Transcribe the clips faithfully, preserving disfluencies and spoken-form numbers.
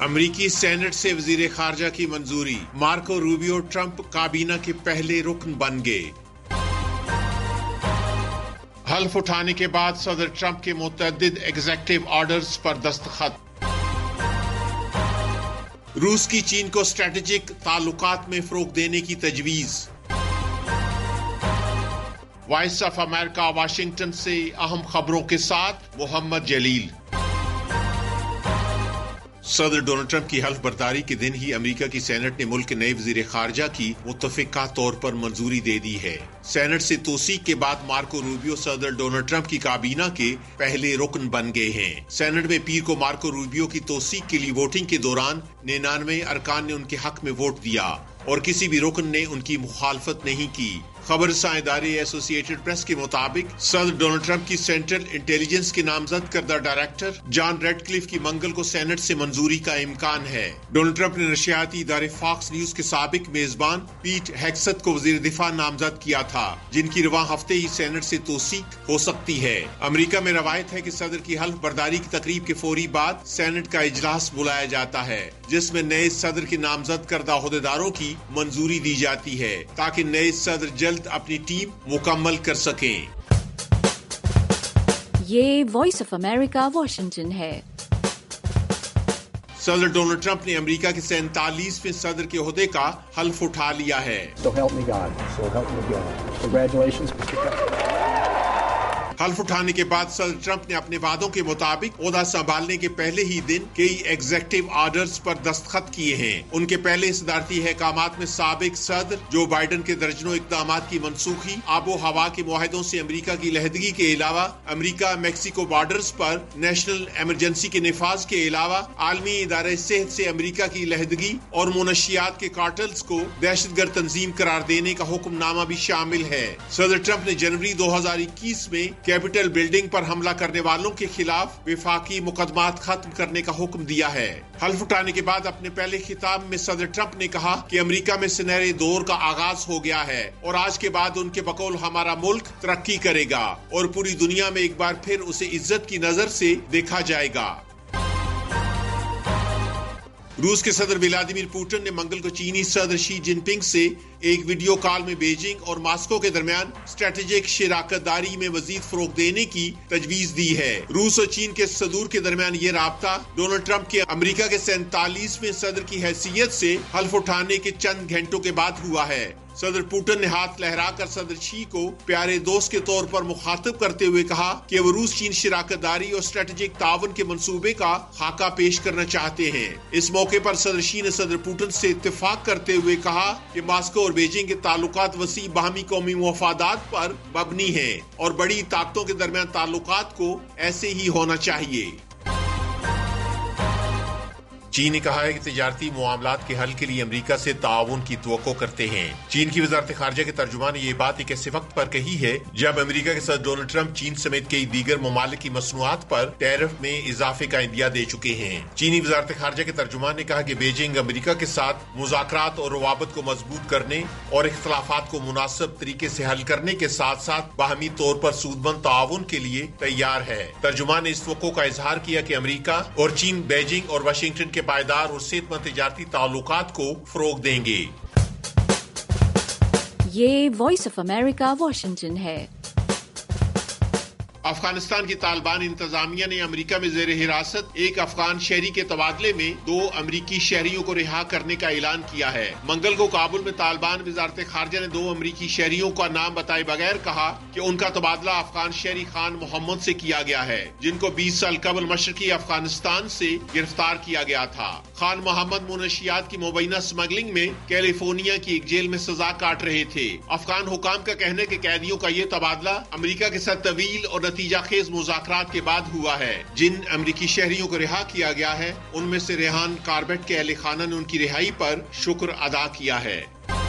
امریکی سینٹ سے وزیر خارجہ کی منظوری، مارکو روبیو ٹرمپ کابینہ کے پہلے رکن بن گئے۔ حلف اٹھانے کے بعد صدر ٹرمپ کے متعدد ایگزیکٹو آرڈرز پر دستخط۔ روس کی چین کو اسٹریٹجک تعلقات میں فروغ دینے کی تجویز۔ وائس آف امریکہ واشنگٹن سے اہم خبروں کے ساتھ محمد جلیل۔ صدر ڈونلڈ ٹرمپ کی حلف برداری کے دن ہی امریکہ کی سینٹ نے ملک کے نئے وزیر خارجہ کی متفقہ طور پر منظوری دے دی ہے۔ سینٹ سے توثیق کے بعد مارکو روبیو صدر ڈونلڈ ٹرمپ کی کابینہ کے پہلے رکن بن گئے ہیں۔ سینٹ میں پیر کو مارکو روبیو کی توثیق کے لیے ووٹنگ کے دوران ننانوے ارکان نے ان کے حق میں ووٹ دیا اور کسی بھی رکن نے ان کی مخالفت نہیں کی۔ خبر رساں ادارے ایسوسی ایٹڈ پریس کے مطابق صدر ڈونلڈ ٹرمپ کی سینٹرل انٹیلیجنس کے نامزد کردہ ڈائریکٹر جان ریڈ کلف کی منگل کو سینٹ سے منظوری کا امکان ہے۔ ڈونلڈ ٹرمپ نے نشریاتی ادارے فاکس نیوز کے سابق میزبان پیٹ ہیگسٹ کو وزیر دفاع نامزد کیا تھا، جن کی رواں ہفتے ہی سینٹ سے توثیق ہو سکتی ہے۔ امریکہ میں روایت ہے کہ صدر کی حلف برداری کی تقریب کے فوری بعد سینٹ کا اجلاس بلایا جاتا ہے، جس میں نئے صدر کے نامزد کردہ عہدیداروں کی منظوری دی جاتی ہے تاکہ نئے صدر جلد اپنی ٹیم مکمل کر سکیں۔ یہ وائس آف امریکہ واشنگٹن ہے۔ صدر ڈونلڈ ٹرمپ نے امریکہ کے سینتالیسویں صدر کے عہدے کا حلف اٹھا لیا ہے۔ So help me God. So help me God. Congratulations, Mister Trump. حلف اٹھانے کے بعد صدر ٹرمپ نے اپنے وعدوں کے مطابق عہدہ سنبھالنے کے پہلے ہی دن کئی ایگزیکٹو آرڈرز پر دستخط کیے ہیں۔ ان کے پہلے صدارتی احکامات میں سابق صدر جو بائیڈن کے درجنوں اقدامات کی منسوخی، آب و ہوا کے معاہدوں سے امریکہ کی علیحدگی کے علاوہ امریکہ میکسیکو بارڈرز پر نیشنل ایمرجنسی کے نفاذ کے علاوہ عالمی ادارہ صحت سے امریکہ کی علیحدگی اور منشیات کے کارٹلز کو دہشت گرد تنظیم قرار دینے کا حکم نامہ بھی شامل ہے۔ صدر ٹرمپ نے جنوری دو ہزار اکیس میں کیپٹل بلڈنگ پر حملہ کرنے والوں کے خلاف وفاقی مقدمات ختم کرنے کا حکم دیا ہے۔ حلف اٹھانے کے بعد اپنے پہلے خطاب میں صدر ٹرمپ نے کہا کہ امریکہ میں سنہرے دور کا آغاز ہو گیا ہے اور آج کے بعد ان کے بقول ہمارا ملک ترقی کرے گا اور پوری دنیا میں ایک بار پھر اسے عزت کی نظر سے دیکھا جائے گا۔ روس کے صدر ولادیمیر پوٹن نے منگل کو چینی صدر شی جن پنگ سے ایک ویڈیو کال میں بیجنگ اور ماسکو کے درمیان اسٹریٹجک شراکت داری میں مزید فروغ دینے کی تجویز دی ہے۔ روس اور چین کے صدور کے درمیان یہ رابطہ ڈونلڈ ٹرمپ کے امریکہ کے سینتالیسویں صدر کی حیثیت سے حلف اٹھانے کے چند گھنٹوں کے بعد ہوا ہے۔ صدر پوٹن نے ہاتھ لہرا کر صدر شی کو پیارے دوست کے طور پر مخاطب کرتے ہوئے کہا کہ وہ روس چین شراکت داری اور اسٹریٹجک تعاون کے منصوبے کا خاکہ پیش کرنا چاہتے ہیں۔ اس موقع پر صدر شی نے صدر پوٹن سے اتفاق کرتے ہوئے کہا کہ ماسکو اور بیجنگ کے تعلقات وسیع باہمی قومی مفادات پر مبنی ہیں اور بڑی طاقتوں کے درمیان تعلقات کو ایسے ہی ہونا چاہیے۔ چین نے کہا ہے کہ تجارتی معاملات کے حل کے لیے امریکہ سے تعاون کی توقع کرتے ہیں۔ چین کی وزارت خارجہ کے ترجمان نے یہ بات ایک ایسے وقت پر کہی ہے جب امریکہ کے صدر ڈونلڈ ٹرمپ چین سمیت کئی دیگر ممالک کی مصنوعات پر ٹیرف میں اضافے کا عندیہ دے چکے ہیں۔ چینی وزارت خارجہ کے ترجمان نے کہا کہ بیجنگ امریکہ کے ساتھ مذاکرات اور روابط کو مضبوط کرنے اور اختلافات کو مناسب طریقے سے حل کرنے کے ساتھ ساتھ باہمی طور پر سودمند تعاون کے لیے تیار ہے۔ ترجمان نے اس توقع کا اظہار کیا کہ امریکہ اور چین بیجنگ اور واشنگٹن کے پائیدار اور صحت مند تجارتی تعلقات کو فروغ دیں گے۔ یہ وائس آف امریکہ واشنگٹن ہے۔ افغانستان کی طالبان انتظامیہ نے امریکہ میں زیر حراست ایک افغان شہری کے تبادلے میں دو امریکی شہریوں کو رہا کرنے کا اعلان کیا ہے۔ منگل کو کابل میں طالبان وزارت خارجہ نے دو امریکی شہریوں کا نام بتائے بغیر کہا کہ ان کا تبادلہ افغان شہری خان محمد سے کیا گیا ہے، جن کو بیس سال قبل مشرقی افغانستان سے گرفتار کیا گیا تھا۔ خان محمد منشیات کی مبینہ اسمگلنگ میں کیلیفورنیا کی ایک جیل میں سزا کاٹ رہے تھے۔ افغان حکام کا کہنا ہے کہ قیدیوں کا یہ تبادلہ امریکہ کے ساتھ طویل اور نتیجہ خیز مذاکرات کے بعد ہوا ہے۔ جن امریکی شہریوں کو رہا کیا گیا ہے ان میں سے ریحان کاربٹ کے اہل خانہ نے ان کی رہائی پر شکر ادا کیا ہے۔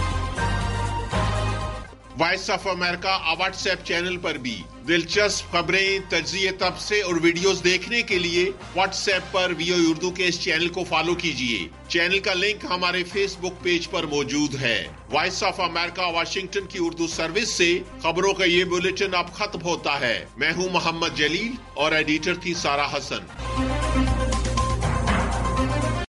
Voice of America WhatsApp channel پر بھی دلچسپ خبریں، تجزیے، تبصرے اور ویڈیوز دیکھنے کے لیے واٹس ایپ پر وی او اردو کے اس چینل کو فالو کیجیے۔ چینل کا لنک ہمارے فیس بک پیج پر موجود ہے۔ وائس آف امریکہ واشنگٹن کی اردو سروس سے خبروں کا یہ بلیٹن اب ختم ہوتا ہے۔ میں ہوں محمد جلیل اور ایڈیٹر تھی سارا حسن۔